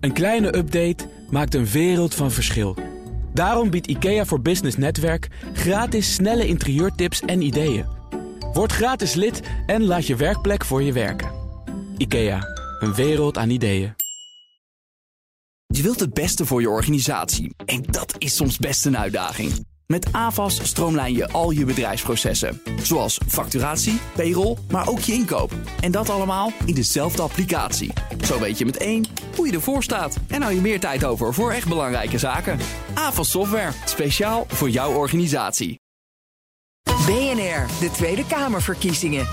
Een kleine update maakt een wereld van verschil. Daarom biedt IKEA voor Business Netwerk gratis snelle interieurtips en ideeën. Word gratis lid en laat je werkplek voor je werken. IKEA, een wereld aan ideeën. Je wilt het beste voor je organisatie en dat is soms best een uitdaging. Met AVAS stroomlijn je al je bedrijfsprocessen. Zoals facturatie, payroll, maar ook je inkoop. En dat allemaal in dezelfde applicatie. Zo weet je met één hoe je ervoor staat. En hou je meer tijd over voor echt belangrijke zaken. AVAS Software, speciaal voor jouw organisatie. BNR, de Tweede Kamerverkiezingen.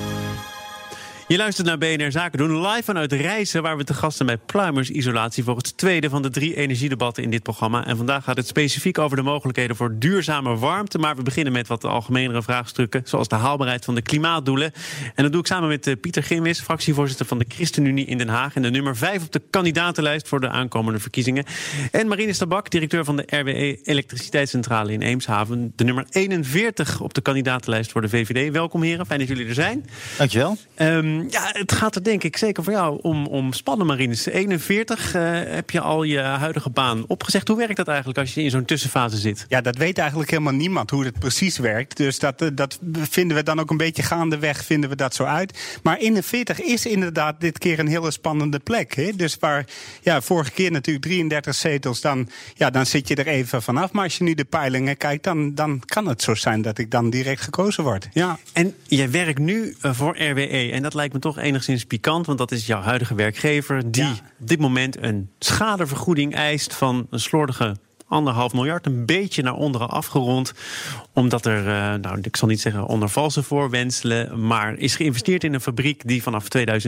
Je luistert naar BNR Zaken doen, live vanuit Rijssen, waar we te gast zijn bij Pluimersisolatie voor het tweede van de 3 energiedebatten in dit programma. En vandaag gaat het specifiek over de mogelijkheden voor duurzame warmte. Maar we beginnen met wat algemenere vraagstukken, zoals de haalbaarheid van de klimaatdoelen. En dat doe ik samen met Pieter Grimwis, fractievoorzitter van de ChristenUnie in Den Haag en de nummer 5 op de kandidatenlijst voor de aankomende verkiezingen. En Marine Stabak, directeur van de RWE Elektriciteitscentrale in Eemshaven, de nummer 41 op de kandidatenlijst voor de VVD. Welkom heren, fijn dat jullie er zijn. Dankjewel. Ja, het gaat er denk ik zeker voor jou om spannen, Marines. 41 heb je al je huidige baan opgezegd. Hoe werkt dat eigenlijk als je in zo'n tussenfase zit? Ja, dat weet eigenlijk helemaal niemand hoe het precies werkt. Dus dat vinden we dan ook een beetje gaandeweg, vinden we dat zo uit. Maar 41 is inderdaad dit keer een hele spannende plek. Hè? Dus waar vorige keer natuurlijk 33 zetels, dan zit je er even vanaf. Maar als je nu de peilingen kijkt, dan kan het zo zijn dat ik dan direct gekozen word. Ja. En jij werkt nu voor RWE en dat lijkt me toch enigszins pikant, want dat is jouw huidige werkgever die op dit moment een schadevergoeding eist van een slordige 1,5 miljard, een beetje naar onderen afgerond, omdat er, ik zal niet zeggen onder valse voorwendselen, maar is geïnvesteerd in een fabriek die vanaf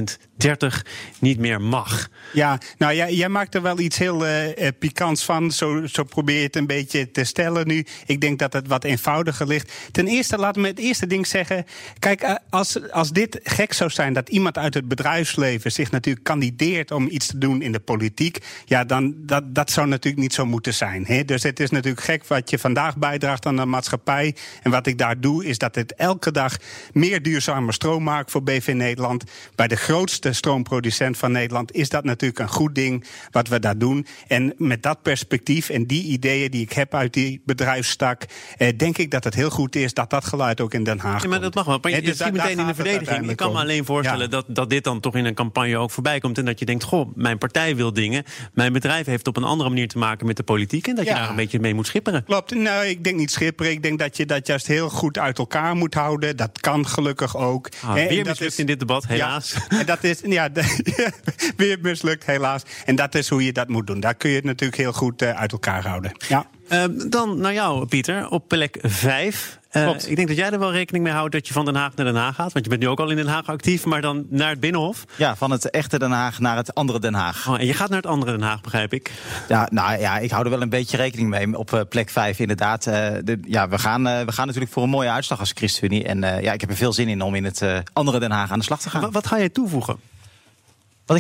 2030 niet meer mag. Ja, nou jij maakt er wel iets heel pikants van. Zo probeer je het een beetje te stellen nu. Ik denk dat het wat eenvoudiger ligt. Ten eerste, laten we het eerste ding zeggen. Kijk, als dit gek zou zijn dat iemand uit het bedrijfsleven zich natuurlijk kandideert om iets te doen in de politiek, dan dat zou natuurlijk niet zo moeten zijn. Dus het is natuurlijk gek wat je vandaag bijdraagt aan de maatschappij. En wat ik daar doe, is dat het elke dag meer duurzame stroom maakt voor BV Nederland. Bij de grootste stroomproducent van Nederland is dat natuurlijk een goed ding wat we daar doen. En met dat perspectief en die ideeën die ik heb uit die bedrijfstak, denk ik dat het heel goed is dat dat geluid ook in Den Haag komt. Maar dat mag wel. Maar je schiet meteen in de verdediging. Ik kan me alleen voorstellen dat dit dan toch in een campagne ook voorbij komt. En dat je denkt, mijn partij wil dingen. Mijn bedrijf heeft op een andere manier te maken met de politiek. En dat je daar een beetje mee moet schipperen. Klopt. Nou, ik denk niet schipperen. Ik denk dat je dat juist heel goed uit elkaar moet houden. Dat kan gelukkig ook. Weer mislukt in dit debat, helaas. Ja, en dat is weer mislukt, helaas. En dat is hoe je dat moet doen. Daar kun je het natuurlijk heel goed uit elkaar houden. Ja. Dan naar jou, Pieter, op plek 5. Ik denk dat jij er wel rekening mee houdt dat je van Den Haag naar Den Haag gaat. Want je bent nu ook al in Den Haag actief, maar dan naar het Binnenhof. Ja, van het echte Den Haag naar het andere Den Haag. En je gaat naar het andere Den Haag, begrijp ik. Ja, ik hou er wel een beetje rekening mee op plek 5, inderdaad. We gaan natuurlijk voor een mooie uitslag als ChristenUnie. En ik heb er veel zin in om in het andere Den Haag aan de slag te gaan. Wat ga jij toevoegen? Wat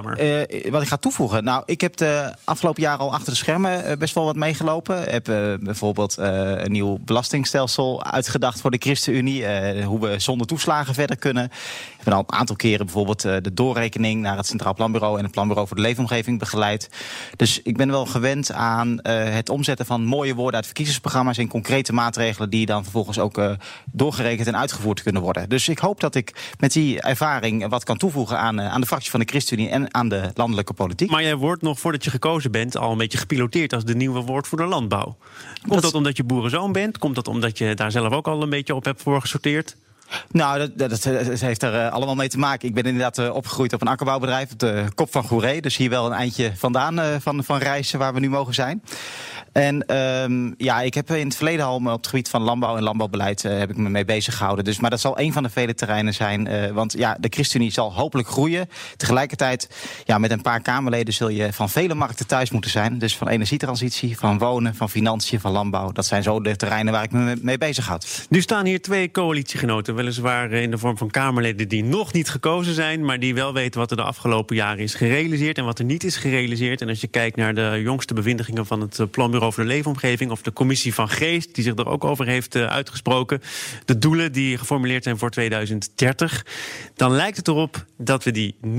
ik ga toevoegen? Nou, ik heb de afgelopen jaren al achter de schermen best wel wat meegelopen. Ik heb bijvoorbeeld een nieuw belastingstelsel uitgedacht voor de ChristenUnie. Hoe we zonder toeslagen verder kunnen. Ik heb al een aantal keren bijvoorbeeld de doorrekening naar het Centraal Planbureau en het Planbureau voor de Leefomgeving begeleid. Dus ik ben wel gewend aan het omzetten van mooie woorden uit verkiezingsprogramma's in concrete maatregelen die dan vervolgens ook doorgerekend en uitgevoerd kunnen worden. Dus ik hoop dat ik met die ervaring wat kan toevoegen aan de fractie van de ChristenUnie en aan de landelijke politiek. Maar jij wordt nog, voordat je gekozen bent, al een beetje gepiloteerd als de nieuwe woordvoerder landbouw. Komt dat omdat je boerenzoon bent? Komt dat omdat je daar zelf ook al een beetje op hebt voor gesorteerd? Nou, dat heeft er allemaal mee te maken. Ik ben inderdaad opgegroeid op een akkerbouwbedrijf op de kop van Goeree. Dus hier wel een eindje vandaan van Rijssen waar we nu mogen zijn. En ik heb in het verleden al op het gebied van landbouw en landbouwbeleid heb ik me mee bezig gehouden. Maar dat zal een van de vele terreinen zijn. Want de ChristenUnie zal hopelijk groeien. Tegelijkertijd, met een paar Kamerleden zul je van vele markten thuis moeten zijn. Dus van energietransitie, van wonen, van financiën, van landbouw. Dat zijn zo de terreinen waar ik me mee bezig houd. Nu staan hier 2 coalitiegenoten, weliswaar in de vorm van Kamerleden die nog niet gekozen zijn, maar die wel weten wat er de afgelopen jaren is gerealiseerd en wat er niet is gerealiseerd. En als je kijkt naar de jongste bevindingen van het Planbureau voor de Leefomgeving of de Commissie van Geest, die zich er ook over heeft uitgesproken, de doelen die geformuleerd zijn voor 2030, dan lijkt het erop dat we die niet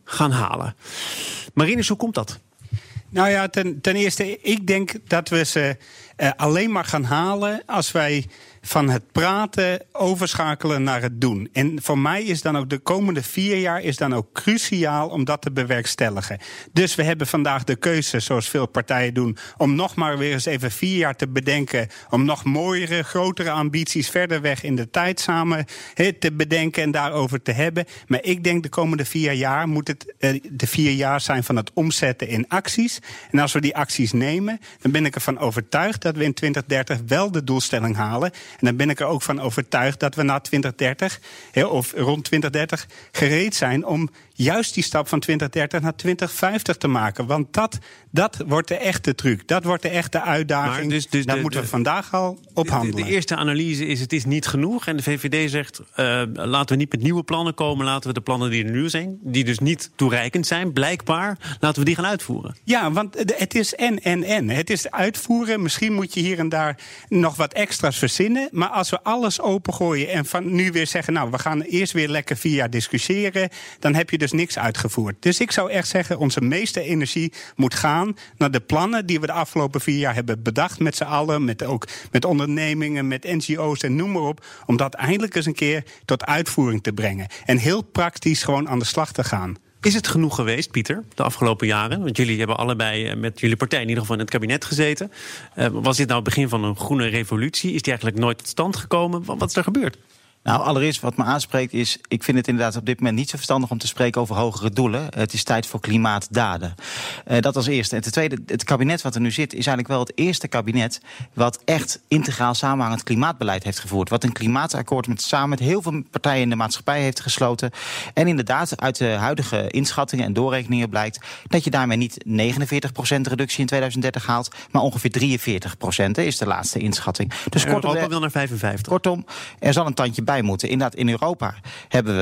gaan halen. Marinus, hoe komt dat? Nou ja, ten eerste, ik denk dat we ze alleen maar gaan halen als wij van het praten overschakelen naar het doen. En voor mij is dan ook de komende 4 jaar is dan ook cruciaal om dat te bewerkstelligen. Dus we hebben vandaag de keuze, zoals veel partijen doen, om nog maar weer eens even 4 jaar te bedenken, om nog mooiere, grotere ambities verder weg in de tijd samen te bedenken en daarover te hebben. Maar ik denk de komende 4 jaar moet het de 4 jaar zijn van het omzetten in acties. En als we die acties nemen, dan ben ik ervan overtuigd dat we in 2030 wel de doelstelling halen. En dan ben ik er ook van overtuigd dat we na 2030, of rond 2030, gereed zijn om juist die stap van 2030 naar 2050 te maken. Want dat wordt de echte truc. Dat wordt de echte uitdaging. Dus daar moeten we vandaag al op handelen. De eerste analyse is, het is niet genoeg. En de VVD zegt, laten we niet met nieuwe plannen komen. Laten we de plannen die er nu zijn, die dus niet toereikend zijn, blijkbaar, laten we die gaan uitvoeren. Ja, want het is en. Het is uitvoeren. Misschien moet je hier en daar nog wat extra's verzinnen. Maar als we alles opengooien en van nu weer zeggen, nou, we gaan eerst weer lekker 4 jaar discussiëren, dan heb je dus niks uitgevoerd. Dus ik zou echt zeggen, onze meeste energie moet gaan naar de plannen die we de afgelopen 4 jaar hebben bedacht met z'n allen, ook met ondernemingen, met NGO's en noem maar op, om dat eindelijk eens een keer tot uitvoering te brengen. En heel praktisch gewoon aan de slag te gaan. Is het genoeg geweest, Pieter, de afgelopen jaren? Want jullie hebben allebei met jullie partij in ieder geval in het kabinet gezeten. Was dit nou het begin van een groene revolutie? Is die eigenlijk nooit tot stand gekomen? Wat is er gebeurd? Nou, allereerst wat me aanspreekt is, ik vind het inderdaad op dit moment niet zo verstandig om te spreken over hogere doelen. Het is tijd voor klimaatdaden. Dat als eerste. En ten tweede, het kabinet wat er nu zit, is eigenlijk wel het eerste kabinet wat echt integraal samenhangend klimaatbeleid heeft gevoerd. Wat een klimaatakkoord samen met heel veel partijen in de maatschappij heeft gesloten. En inderdaad, uit de huidige inschattingen en doorrekeningen blijkt dat je daarmee niet 49% reductie in 2030 haalt, maar ongeveer 43% is de laatste inschatting. Dus Europa wil naar 55. Kortom, er zal een tandje bij moeten. Inderdaad, in Europa hebben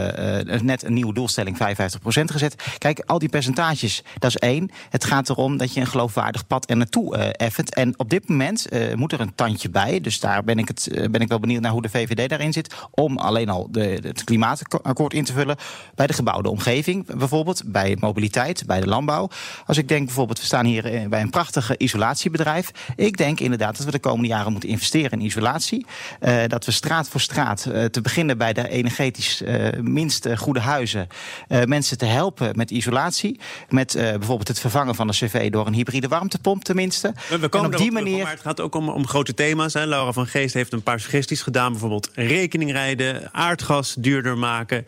we net een nieuwe doelstelling 55% gezet. Kijk, al die percentages, dat is 1. Het gaat erom dat je een geloofwaardig pad er naartoe effent. En op dit moment moet er een tandje bij. Dus daar ben ik wel benieuwd naar hoe de VVD daarin zit. Om alleen al het klimaatakkoord in te vullen. Bij de gebouwde omgeving bijvoorbeeld. Bij mobiliteit, bij de landbouw. Als ik denk bijvoorbeeld, we staan hier bij een prachtige isolatiebedrijf. Ik denk inderdaad dat we de komende jaren moeten investeren in isolatie. Dat we straat voor straat, te beginnen bij de energetisch minst goede huizen, mensen te helpen met isolatie. Met bijvoorbeeld het vervangen van de cv door een hybride warmtepomp tenminste. We komen en op die manier. Maar het gaat ook om grote thema's. Hè. Laura van Geest heeft een paar suggesties gedaan. Bijvoorbeeld rekeningrijden, aardgas duurder maken,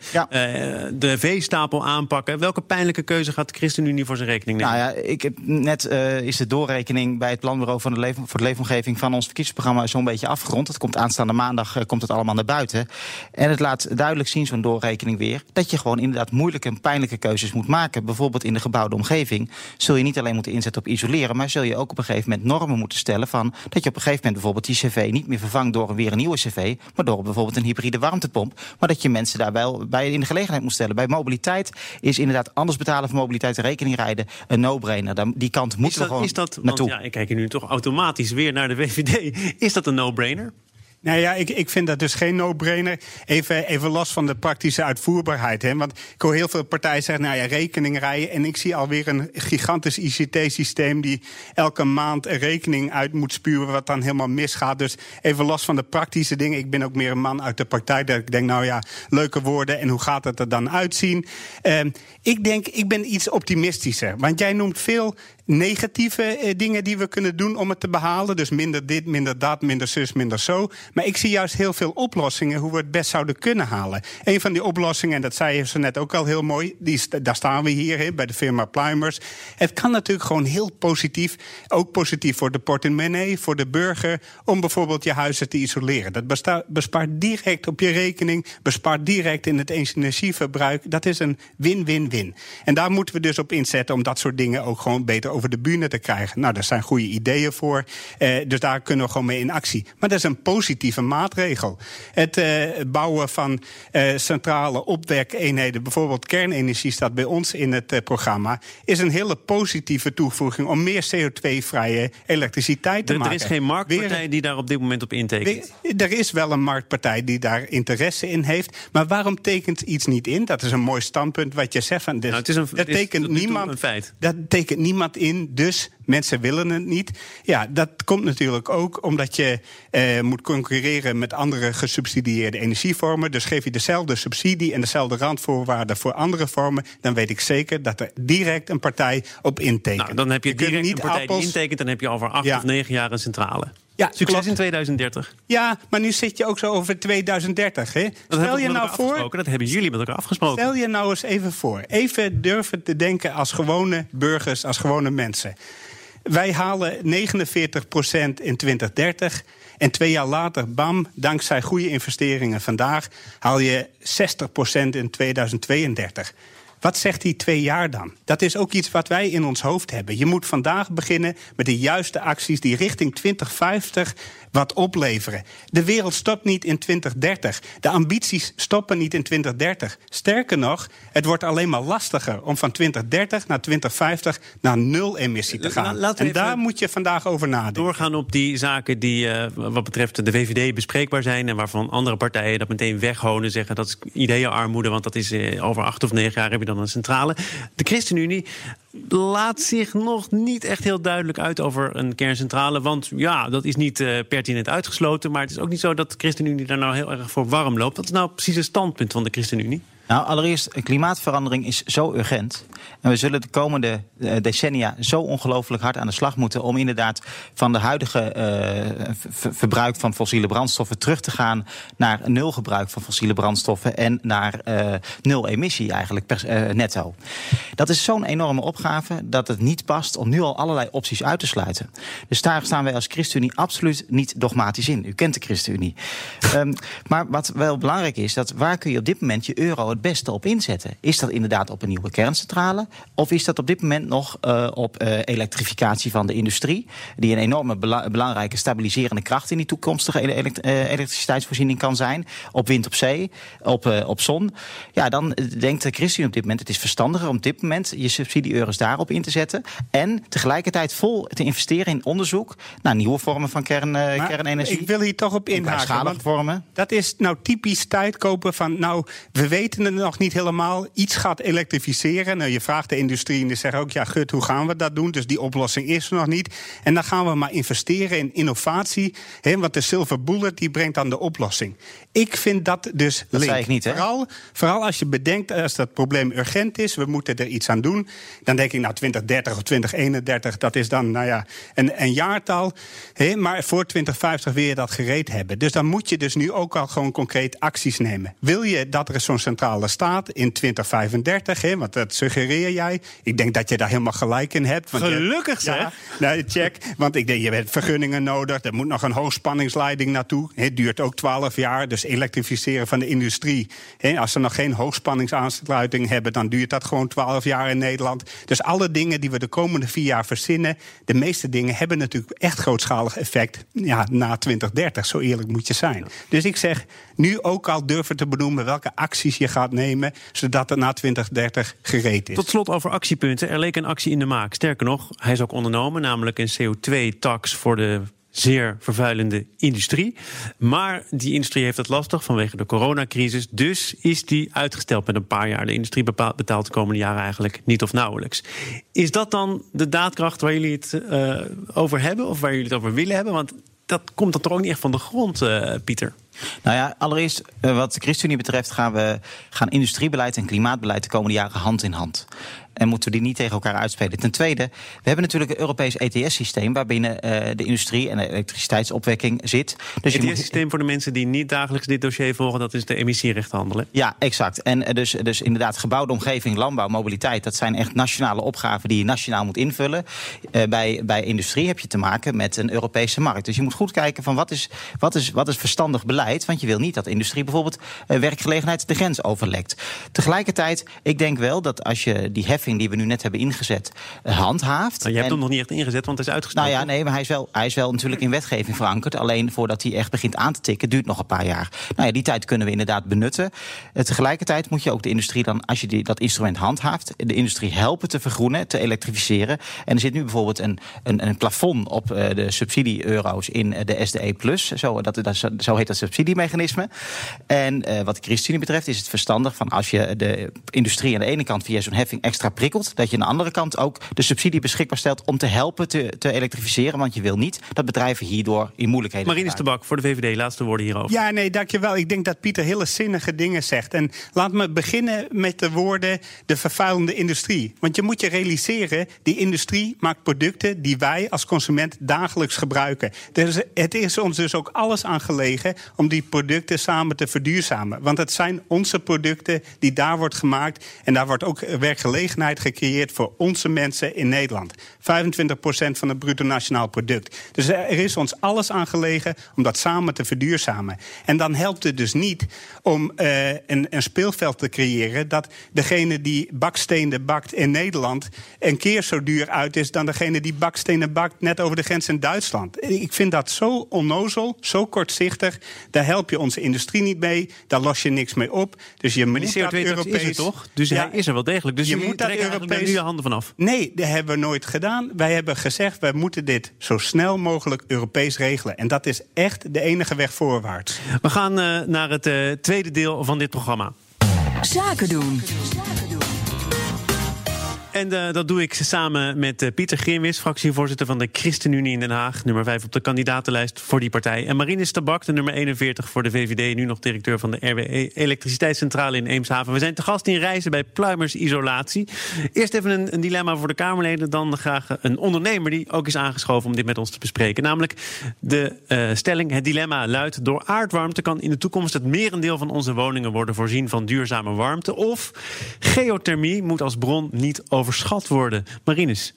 de veestapel aanpakken. Welke pijnlijke keuze gaat de ChristenUnie voor zijn rekening nemen? Nou ja, net is de doorrekening bij het Planbureau voor de leefomgeving van ons verkiezingsprogramma zo'n beetje afgerond. Het komt aanstaande maandag komt het allemaal naar buiten. En het laat duidelijk zien, zo'n doorrekening weer, dat je gewoon inderdaad moeilijke en pijnlijke keuzes moet maken. Bijvoorbeeld in de gebouwde omgeving zul je niet alleen moeten inzetten op isoleren, maar zul je ook op een gegeven moment normen moeten stellen van dat je op een gegeven moment bijvoorbeeld die cv niet meer vervangt door weer een nieuwe cv, maar door bijvoorbeeld een hybride warmtepomp. Maar dat je mensen daar wel bij in de gelegenheid moet stellen. Bij mobiliteit is inderdaad anders betalen voor mobiliteit en rekening rijden een no-brainer. Die kant moeten we gewoon naartoe. Want ik kijk hier nu toch automatisch weer naar de VVD. Is dat een no-brainer? Nou ja, ik vind dat dus geen no-brainer. Even los van de praktische uitvoerbaarheid. Hè? Want ik hoor heel veel partijen zeggen, nou ja, rekening rijden. En ik zie alweer een gigantisch ICT-systeem die elke maand een rekening uit moet spuwen, wat dan helemaal misgaat. Dus even los van de praktische dingen. Ik ben ook meer een man uit de praktijk. Dat ik denk, nou ja, leuke woorden. En hoe gaat het er dan uitzien? Ik ben iets optimistischer. Want jij noemt veel negatieve dingen die we kunnen doen om het te behalen. Dus minder dit, minder dat, minder zus, minder zo. Maar ik zie juist heel veel oplossingen hoe we het best zouden kunnen halen. Een van die oplossingen, en dat zei ze net ook al heel mooi, daar staan we hier bij de firma Pluimers. Het kan natuurlijk gewoon heel positief, ook positief voor de portemonnee, voor de burger, om bijvoorbeeld je huizen te isoleren. Dat bespaart direct op je rekening, bespaart direct in het energieverbruik. Dat is een win-win-win. En daar moeten we dus op inzetten om dat soort dingen ook gewoon beter over de bühne te krijgen. Nou, daar zijn goede ideeën voor. Dus daar kunnen we gewoon mee in actie. Maar dat is een positieve maatregel. Het bouwen van centrale opwekeenheden, bijvoorbeeld kernenergie staat bij ons in het programma, is een hele positieve toevoeging om meer CO2-vrije elektriciteit te maken. Er is geen marktpartij die daar op dit moment op intekent. Er is wel een marktpartij die daar interesse in heeft. Maar waarom tekent iets niet in? Dat is een mooi standpunt wat je zegt. Van, het is een feit. Dat tekent niemand in, dus mensen willen het niet. Ja, dat komt natuurlijk ook omdat je moet concurreren met andere gesubsidieerde energievormen. Dus geef je dezelfde subsidie en dezelfde randvoorwaarden voor andere vormen, dan weet ik zeker dat er direct een partij op intekent. Nou, dan heb je direct een partij die intekent, dan heb je over 8 of 9 jaar een centrale. Ja, succes klopt. In 2030. Ja, maar nu zit je ook zo over 2030. Hè? Stel je nou voor. Dat hebben jullie met elkaar afgesproken. Stel je nou eens even voor. Even durven te denken als gewone burgers, als gewone mensen. Wij halen 49% in 2030. En 2 jaar later, bam, dankzij goede investeringen vandaag, haal je 60% in 2032. Wat zegt die 2 jaar dan? Dat is ook iets wat wij in ons hoofd hebben. Je moet vandaag beginnen met de juiste acties die richting 2050 wat opleveren. De wereld stopt niet in 2030. De ambities stoppen niet in 2030. Sterker nog, het wordt alleen maar lastiger om van 2030 naar 2050 naar 0 emissie te gaan. En daar moet je vandaag over nadenken. Doorgaan op die zaken die wat betreft de VVD bespreekbaar zijn en waarvan andere partijen dat meteen weghonen, zeggen dat is ideeënarmoede, want dat is over 8 of 9 jaar heb je dan een centrale. De ChristenUnie laat zich nog niet echt heel duidelijk uit over een kerncentrale. Want ja, dat is niet pertinent uitgesloten. Maar het is ook niet zo dat de ChristenUnie daar nou heel erg voor warm loopt. Wat is nou precies het standpunt van de ChristenUnie? Nou, allereerst, klimaatverandering is zo urgent. En we zullen de komende decennia zo ongelooflijk hard aan de slag moeten om inderdaad van de huidige verbruik van fossiele brandstoffen terug te gaan naar 0 gebruik van fossiele brandstoffen en naar 0 emissie eigenlijk netto. Dat is zo'n enorme opgave dat het niet past om nu al allerlei opties uit te sluiten. Dus daar staan wij als ChristenUnie absoluut niet dogmatisch in. U kent de ChristenUnie. Maar wat wel belangrijk is, dat waar kun je op dit moment je euro het beste op inzetten? Is dat inderdaad op een nieuwe kerncentrale? Of is dat op dit moment nog op elektrificatie van de industrie, die een enorme belangrijke stabiliserende kracht in die toekomstige elektriciteitsvoorziening kan zijn? Op wind op zee, op zon. Ja, dan denkt de ChristenUnie op dit moment, het is verstandiger om op dit moment je subsidie-euro's daarop in te zetten en tegelijkertijd vol te investeren in onderzoek naar nieuwe vormen van kernenergie. Ik wil hier toch op inhaken. Vormen. Dat is nou typisch tijd kopen van, nou, we weten het nog niet helemaal. Iets gaat elektrificeren. Nou, je vraagt de industrie en die zeggen ook, ja, gut, hoe gaan we dat doen? Dus die oplossing is er nog niet. En dan gaan we maar investeren in innovatie. Want de silver bullet, die brengt dan de oplossing. Ik vind dat dus dat zei ik niet, hè? Vooral als je bedenkt, als dat probleem urgent is, we moeten er iets aan doen. Dan denk ik, nou, 2030 of 2031, dat is dan, nou ja, een jaartal. Maar voor 2050 wil je dat gereed hebben. Dus dan moet je dus nu ook al gewoon concreet acties nemen. Wil je dat er zo'n centrale staat in 2035, want dat suggereer jij. Ik denk dat je daar helemaal gelijk in hebt. Want gelukkig zeg. Ja, nou, check. Want ik denk, je hebt vergunningen nodig. Er moet nog een hoogspanningsleiding naartoe. Het duurt ook 12 jaar. Dus elektrificeren van de industrie. Als ze nog geen hoogspanningsaansluiting hebben, dan duurt dat gewoon 12 jaar in Nederland. Dus alle dingen die we de komende 4 jaar verzinnen, de meeste dingen hebben natuurlijk echt grootschalig effect na 2030. Zo eerlijk moet je zijn. Ja. Dus ik zeg, nu ook al durven te benoemen welke acties je gaat nemen, zodat het na 2030 gereed is. Tot slot over actiepunten. Er leek een actie in de maak. Sterker nog, hij is ook ondernomen, namelijk een CO2-tax voor de zeer vervuilende industrie. Maar die industrie heeft het lastig vanwege de coronacrisis. Dus is die uitgesteld met een paar jaar. De industrie betaalt de komende jaren eigenlijk niet of nauwelijks. Is dat dan de daadkracht waar jullie het over hebben? Of waar jullie het over willen hebben? Want dat komt dan toch ook niet echt van de grond, Pieter? Nou ja, allereerst wat de ChristenUnie betreft gaan industriebeleid en klimaatbeleid de komende jaren hand in hand. En moeten we die niet tegen elkaar uitspelen. Ten tweede, we hebben natuurlijk een Europees ETS-systeem waarbinnen de industrie en de elektriciteitsopwekking zit. Dus het ETS-systeem voor de mensen die niet dagelijks dit dossier volgen, dat is de emissierechthandel. Ja, exact. En dus inderdaad gebouwde omgeving, landbouw, mobiliteit, dat zijn echt nationale opgaven die je nationaal moet invullen. Bij industrie heb je te maken met een Europese markt. Dus je moet goed kijken van wat is verstandig beleid. Want je wil niet dat de industrie bijvoorbeeld werkgelegenheid de grens overlekt. Tegelijkertijd, ik denk wel dat als je die heffing heffing die we nu net hebben ingezet handhaaft. Nou, je hebt hem nog niet echt ingezet, want het is uitgestoken. Nou ja, nee, maar hij is wel natuurlijk in wetgeving verankerd. Alleen voordat hij echt begint aan te tikken, duurt nog een paar jaar. Nou ja, die tijd kunnen we inderdaad benutten. Tegelijkertijd moet je ook de industrie dan, als je dat instrument handhaaft, de industrie helpen te vergroenen, te elektrificeren. En er zit nu bijvoorbeeld een plafond op de subsidie-euro's in de SDE+. Zo heet dat subsidiemechanisme. En wat de ChristenUnie betreft is het verstandig van als je de industrie aan de ene kant via zo'n heffing extra prikkelt, dat je aan de andere kant ook de subsidie beschikbaar stelt om te helpen te elektrificeren. Want je wil niet dat bedrijven hierdoor in moeilijkheden Marinus de Bak voor de VVD, laatste woorden hierover. Ja, nee, dankjewel. Ik denk dat Pieter hele zinnige dingen zegt. En laat me beginnen met de woorden de vervuilende industrie. Want je moet je realiseren, die industrie maakt producten die wij als consument dagelijks gebruiken. Dus het is ons dus ook alles aan gelegen om die producten samen te verduurzamen. Want het zijn onze producten die daar wordt gemaakt. En daar wordt ook werkgelegenheid gecreëerd voor onze mensen in Nederland. 25% van het bruto nationaal product. Dus er is ons alles aan gelegen om dat samen te verduurzamen. En dan helpt het dus niet om een speelveld te creëren dat degene die bakstenen bakt in Nederland een keer zo duur uit is dan degene die bakstenen bakt net over de grens in Duitsland. Ik vind dat zo onnozel, zo kortzichtig. Daar help je onze industrie niet mee. Daar los je niks mee op. Dus je moet dat Europees... is er toch? Dus hij is er wel degelijk. Dus je moet daar eigenlijk nu je handen vanaf. Nee, dat hebben we nooit gedaan. Wij hebben gezegd, wij moeten dit zo snel mogelijk Europees regelen. En dat is echt de enige weg voorwaarts. We gaan naar het tweede deel van dit programma. Zaken doen. En dat doe ik samen met Pieter Grimwis, fractievoorzitter van de ChristenUnie in Den Haag. Nummer 5 op de kandidatenlijst voor die partij. En Marinus de Bak, de nummer 41 voor de VVD. Nu nog directeur van de RWE Elektriciteitscentrale in Eemshaven. We zijn te gast in Reizen bij Pluimers Isolatie. Eerst even een dilemma voor de Kamerleden. Dan graag een ondernemer die ook is aangeschoven om dit met ons te bespreken. Namelijk de stelling, het dilemma luidt: door aardwarmte kan in de toekomst het merendeel van onze woningen worden voorzien van duurzame warmte. Of geothermie moet als bron niet overschat worden. Marinus.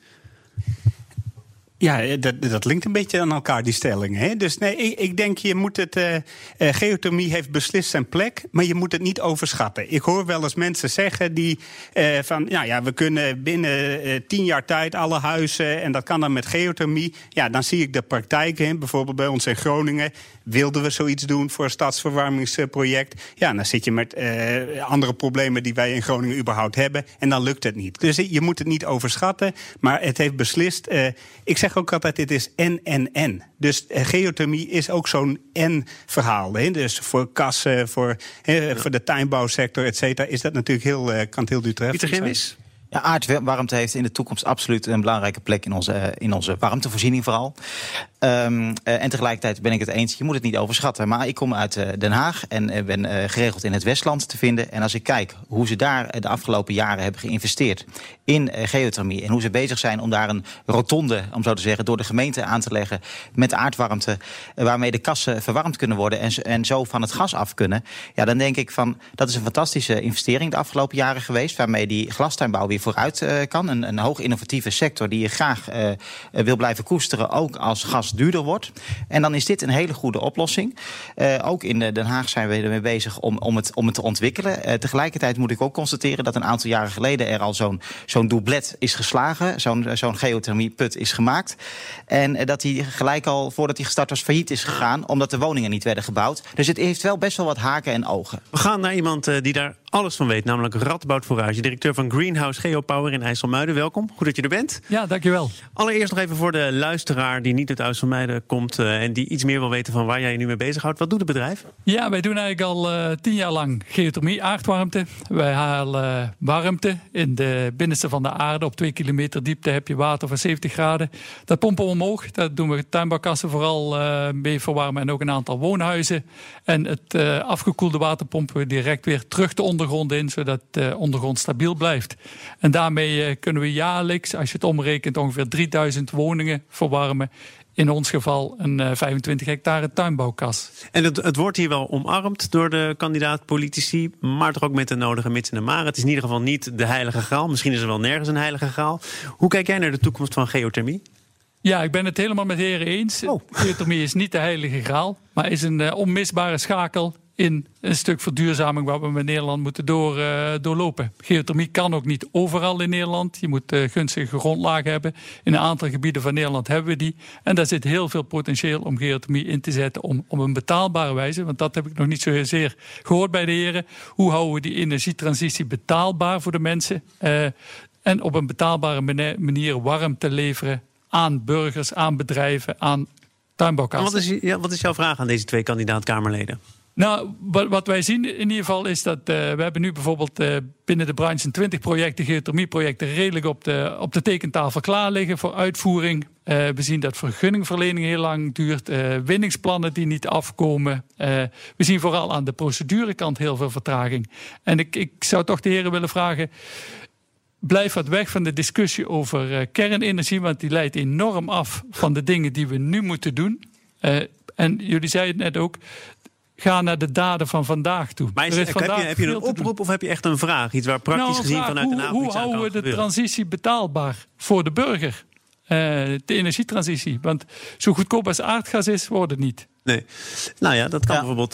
Ja, dat linkt een beetje aan elkaar, die stellingen. Hè? Dus nee, ik denk, je moet het. Geothermie heeft beslist zijn plek, maar je moet het niet overschatten. Ik hoor wel eens mensen zeggen die van, nou ja, we kunnen binnen 10 jaar tijd alle huizen en dat kan dan met geothermie. Ja, dan zie ik de praktijken, bijvoorbeeld bij ons in Groningen. Wilden we zoiets doen voor een stadsverwarmingsproject? Ja, dan zit je met andere problemen die wij in Groningen überhaupt hebben. En dan lukt het niet. Dus je moet het niet overschatten. Maar het heeft beslist. Ik zeg ook altijd, dit is en. Dus geothermie is ook zo'n en-verhaal. Dus voor kassen, voor de tuinbouwsector, et cetera, is dat natuurlijk kan het heel duur treffen. Pieter Grimwis? Ja, aardwarmte heeft in de toekomst absoluut een belangrijke plek in onze warmtevoorziening vooral. En tegelijkertijd ben ik het eens, je moet het niet overschatten. Maar ik kom uit Den Haag en ben geregeld in het Westland te vinden. En als ik kijk hoe ze daar de afgelopen jaren hebben geïnvesteerd in geothermie en hoe ze bezig zijn om daar een rotonde, om zo te zeggen, door de gemeente aan te leggen met aardwarmte, waarmee de kassen verwarmd kunnen worden en zo van het gas af kunnen. Ja, dan denk ik van, dat is een fantastische investering de afgelopen jaren geweest, waarmee die glastuinbouw weer vooruit kan. Een hoog innovatieve sector die je graag wil blijven koesteren, ook als gas duurder wordt. En dan is dit een hele goede oplossing. Ook in Den Haag zijn we ermee bezig om het te ontwikkelen. Tegelijkertijd moet ik ook constateren dat een aantal jaren geleden er al zo'n doublet is geslagen. Zo'n geothermieput is gemaakt. En dat die gelijk al, voordat hij gestart was, failliet is gegaan, omdat de woningen niet werden gebouwd. Dus het heeft wel best wel wat haken en ogen. We gaan naar iemand die daar alles van weet, namelijk Radboud Forage, directeur van Greenhouse Geopower in IJsselmuiden. Welkom, goed dat je er bent. Ja, dankjewel. Allereerst nog even voor de luisteraar die niet uit IJsselmuiden komt en die iets meer wil weten van waar jij je nu mee bezighoudt. Wat doet het bedrijf? Ja, wij doen eigenlijk al 10 jaar lang geothermie, aardwarmte. Wij halen warmte in de binnenste van de aarde. Op 2 kilometer diepte heb je water van 70 graden. Dat pompen we omhoog. Dat doen we tuinbouwkassen vooral mee verwarmen en ook een aantal woonhuizen. En het afgekoelde water pompen we direct weer terug de ondergrond in, zodat de ondergrond stabiel blijft. En daarmee kunnen we jaarlijks, als je het omrekent, ongeveer 3000 woningen verwarmen. In ons geval een 25 hectare tuinbouwkas. En het wordt hier wel omarmd door de kandidaat-politici, maar toch ook met de nodige mits en de maren. Het is in ieder geval niet de heilige graal. Misschien is er wel nergens een heilige graal. Hoe kijk jij naar de toekomst van geothermie? Ja, ik ben het helemaal met de heren eens. Geothermie is niet de heilige graal, maar is een onmisbare schakel in een stuk verduurzaming waar we met Nederland moeten doorlopen. Geothermie kan ook niet overal in Nederland. Je moet gunstige grondlagen hebben. In een aantal gebieden van Nederland hebben we die. En daar zit heel veel potentieel om geothermie in te zetten op een betaalbare wijze. Want dat heb ik nog niet zozeer gehoord bij de heren. Hoe houden we die energietransitie betaalbaar voor de mensen? En op een betaalbare manier warmte leveren aan burgers, aan bedrijven, aan tuinbouwkasten. Wat is jouw vraag aan deze 2 kandidaat-Kamerleden? Nou, wat wij zien in ieder geval is dat we hebben nu bijvoorbeeld binnen de branche 20 projecten, geothermieprojecten, redelijk op de tekentafel klaar liggen voor uitvoering. We zien dat vergunningverlening heel lang duurt, winningsplannen die niet afkomen. We zien vooral aan de procedurekant heel veel vertraging. En ik zou toch de heren willen vragen, blijf wat weg van de discussie over kernenergie, want die leidt enorm af van de dingen die we nu moeten doen. En jullie zeiden het net ook, ga naar de daden van vandaag toe. Maar heb je een oproep of heb je echt een vraag? Iets waar praktisch gezien vanuit Den Haag hoe houden we de transitie betaalbaar voor de burger? De energietransitie. Want zo goedkoop als aardgas is, wordt het niet. Nee. Nou ja, dat kan bijvoorbeeld.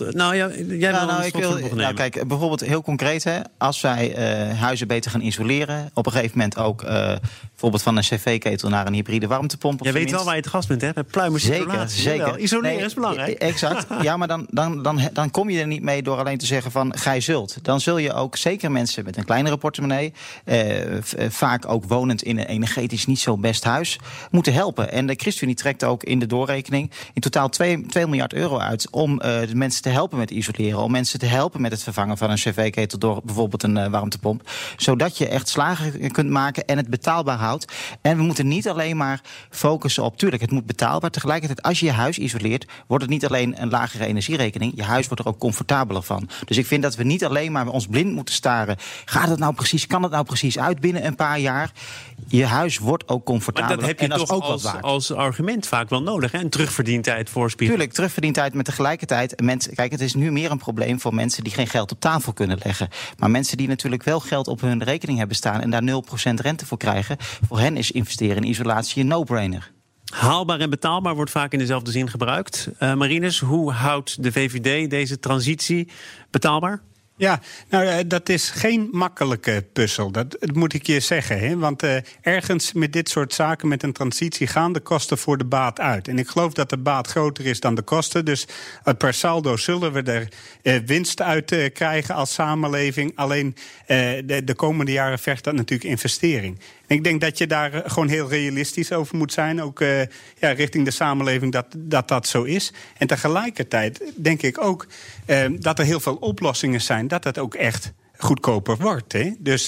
Kijk, bijvoorbeeld heel concreet, hè, als wij huizen beter gaan isoleren, op een gegeven moment ook bijvoorbeeld van een cv-ketel naar een hybride warmtepomp. Jij weet wel waar je het gas bent, hè? Met pluimers. Zeker. Isoleren is belangrijk. Exact. Ja, maar dan kom je er niet mee door alleen te zeggen van gij zult. Dan zul je ook zeker mensen met een kleinere portemonnee, vaak ook wonend in een energetisch niet zo best huis, moeten helpen. En de ChristenUnie trekt ook in de doorrekening in totaal 2 miljard euro uit om de mensen te helpen met isoleren, om mensen te helpen met het vervangen van een cv-ketel door bijvoorbeeld een warmtepomp, zodat je echt slagen kunt maken en het betaalbaar houdt. En we moeten niet alleen maar focussen op, tuurlijk, het moet betaalbaar. Tegelijkertijd, als je je huis isoleert, wordt het niet alleen een lagere energierekening, je huis wordt er ook comfortabeler van. Dus ik vind dat we niet alleen maar ons blind moeten staren. Gaat het nou precies, kan het nou precies uit binnen een paar jaar? Je huis wordt ook comfortabeler. Maar dat heb je toch als argument vaak wel nodig, hè? Een terugverdientijd voorspiegelen. Tuurlijk, terugverdientijd, met tegelijkertijd kijk, het is nu meer een probleem voor mensen die geen geld op tafel kunnen leggen. Maar mensen die natuurlijk wel geld op hun rekening hebben staan en daar 0% rente voor krijgen, voor hen is investeren in isolatie een no-brainer. Haalbaar en betaalbaar wordt vaak in dezelfde zin gebruikt. Marinus, hoe houdt de VVD deze transitie betaalbaar? Ja, nou, dat is geen makkelijke puzzel. Dat moet ik je zeggen. Hè? Want ergens met dit soort zaken, met een transitie, gaan de kosten voor de baat uit. En ik geloof dat de baat groter is dan de kosten. Dus per saldo zullen we er winst uit krijgen als samenleving. Alleen de komende jaren vergt dat natuurlijk investering. En ik denk dat je daar gewoon heel realistisch over moet zijn. Ook richting de samenleving dat zo is. En tegelijkertijd denk ik ook dat er heel veel oplossingen zijn, dat het ook echt goedkoper wordt. Hè? Dus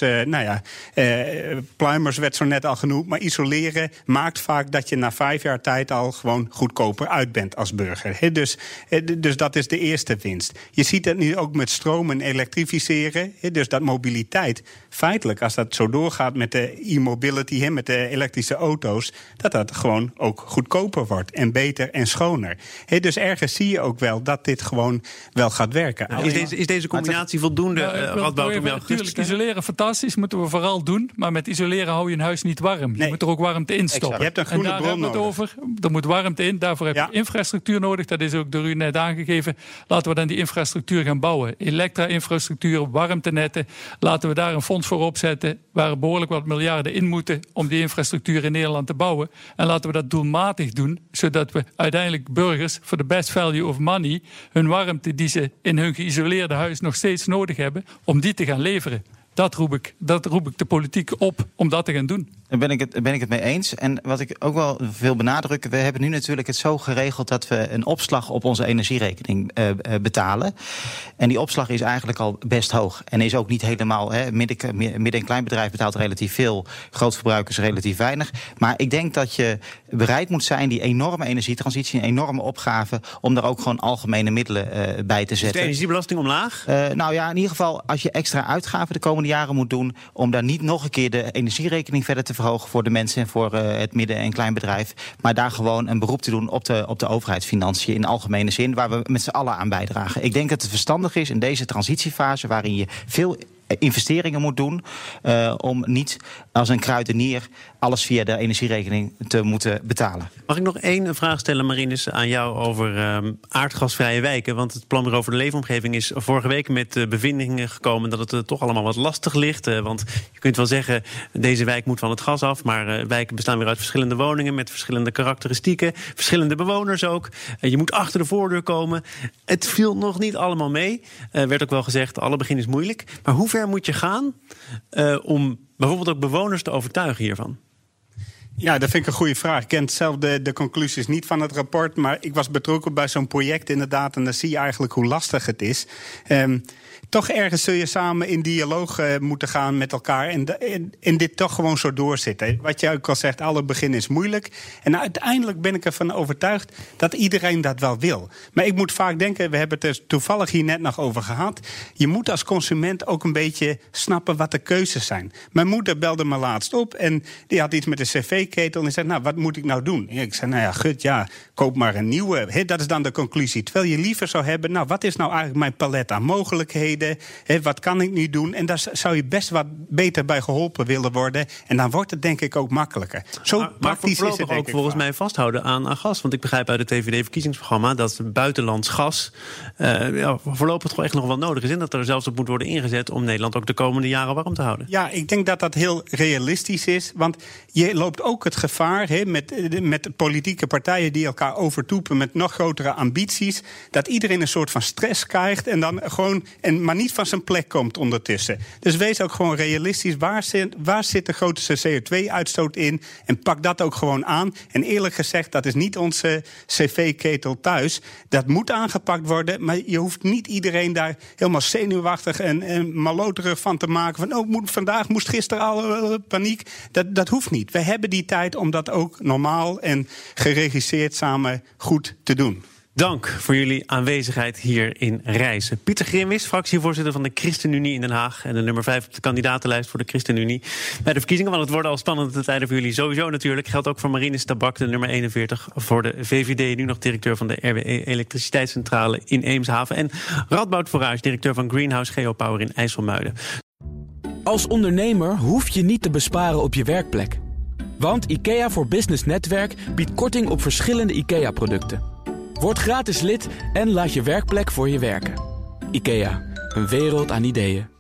pluimers werd zo net al genoemd, maar isoleren maakt vaak dat je na 5 jaar tijd al gewoon goedkoper uit bent als burger. Hè? Dus dat is de eerste winst. Je ziet het nu ook met stroom en elektrificeren. Hè? Dus dat mobiliteit, feitelijk, als dat zo doorgaat met de e-mobility, hè, met de elektrische auto's, dat gewoon ook goedkoper wordt en beter en schoner. Hè? Dus ergens zie je ook wel dat dit gewoon wel gaat werken. Nou, is deze combinatie voldoende? Natuurlijk, isoleren fantastisch, moeten we vooral doen. Maar met isoleren hou je een huis niet warm. Je moet er ook warmte in stoppen. Je hebt een groene bron nodig. Er moet warmte in, daarvoor heb je infrastructuur nodig. Dat is ook door u net aangegeven. Laten we dan die infrastructuur gaan bouwen. Elektra-infrastructuur, warmtenetten. Laten we daar een fonds voor opzetten waar er behoorlijk wat miljarden in moeten om die infrastructuur in Nederland te bouwen. En laten we dat doelmatig doen, zodat we uiteindelijk burgers voor de best value of money hun warmte die ze in hun geïsoleerde huis nog steeds nodig hebben, om die te gaan leveren. Dat roep ik de politiek op om dat te gaan doen. Daar ben ik het mee eens. En wat ik ook wel wil benadrukken, we hebben nu natuurlijk het zo geregeld dat we een opslag op onze energierekening betalen. En die opslag is eigenlijk al best hoog. En is ook niet helemaal, midden- en kleinbedrijf betaalt relatief veel, grootverbruikers relatief weinig. Maar ik denk dat je bereid moet zijn die enorme energietransitie, een enorme opgave, om daar ook gewoon algemene middelen bij te zetten. Is de energiebelasting omlaag? In ieder geval, als je extra uitgaven de komende jaren moet doen, om daar niet nog een keer de energierekening verder te verhogen voor de mensen en voor het midden- en kleinbedrijf, maar daar gewoon een beroep te doen op de overheidsfinanciën in algemene zin, waar we met z'n allen aan bijdragen. Ik denk dat het verstandig is in deze transitiefase, waarin je veel investeringen moet doen, om niet als een kruidenier alles via de energierekening te moeten betalen. Mag ik nog één vraag stellen, Marinus, aan jou over aardgasvrije wijken? Want het Planbureau voor de Leefomgeving is vorige week met bevindingen gekomen dat het toch allemaal wat lastig ligt. Want je kunt wel zeggen, deze wijk moet van het gas af, maar wijken bestaan weer uit verschillende woningen met verschillende karakteristieken, verschillende bewoners ook. Je moet achter de voordeur komen. Het viel nog niet allemaal mee. Werd ook wel gezegd, alle begin is moeilijk. Maar hoe ver moet je gaan om bijvoorbeeld ook bewoners te overtuigen hiervan? Ja, dat vind ik een goede vraag. Ik ken zelf de conclusies niet van het rapport, maar ik was betrokken bij zo'n project inderdaad en dan zie je eigenlijk hoe lastig het is. Toch ergens zul je samen in dialoog moeten gaan met elkaar en dit toch gewoon zo doorzetten. Wat je ook al zegt, alle begin is moeilijk. En uiteindelijk ben ik ervan overtuigd dat iedereen dat wel wil. Maar ik moet vaak denken, we hebben het er toevallig hier net nog over gehad. Je moet als consument ook een beetje snappen wat de keuzes zijn. Mijn moeder belde me laatst op en die had iets met een cv-ketel. En die zei, nou, wat moet ik nou doen? En ik zei, nou ja, gut, ja, koop maar een nieuwe. Dat is dan de conclusie. Terwijl je liever zou hebben, nou, wat is nou eigenlijk mijn palet aan mogelijkheden? Wat kan ik nu doen? En daar zou je best wat beter bij geholpen willen worden. En dan wordt het denk ik ook makkelijker. Zo praktisch is het ook volgens mij vasthouden aan gas. Want ik begrijp uit het TVD-verkiezingsprogramma dat buitenlands gas voorlopig toch echt nog wel nodig is. En dat er zelfs op moet worden ingezet om Nederland ook de komende jaren warm te houden. Ja, ik denk dat dat heel realistisch is. Want je loopt ook het gevaar met politieke partijen die elkaar overtoepen met nog grotere ambities. Dat iedereen een soort van stress krijgt en dan gewoon maar niet van zijn plek komt ondertussen. Dus wees ook gewoon realistisch. Waar zit de grootste CO2-uitstoot in? En pak dat ook gewoon aan. En eerlijk gezegd, dat is niet onze cv-ketel thuis. Dat moet aangepakt worden, maar je hoeft niet iedereen daar helemaal zenuwachtig en maloterig van te maken. Van, vandaag moest gisteren al paniek. Dat hoeft niet. We hebben die tijd om dat ook normaal en geregisseerd samen goed te doen. Dank voor jullie aanwezigheid hier in Rijssen. Pieter Grimwis, fractievoorzitter van de ChristenUnie in Den Haag en de nummer 5 op de kandidatenlijst voor de ChristenUnie bij de verkiezingen. Want het worden al spannende tijden voor jullie sowieso natuurlijk. Geldt ook voor Marinus Tabak, de nummer 41 voor de VVD. Nu nog directeur van de RWE Elektriciteitscentrale in Eemshaven. En Radboud Forage, directeur van Greenhouse Geopower in IJsselmuiden. Als ondernemer hoef je niet te besparen op je werkplek. Want IKEA voor Business Netwerk biedt korting op verschillende IKEA-producten. Word gratis lid en laat je werkplek voor je werken. IKEA, een wereld aan ideeën.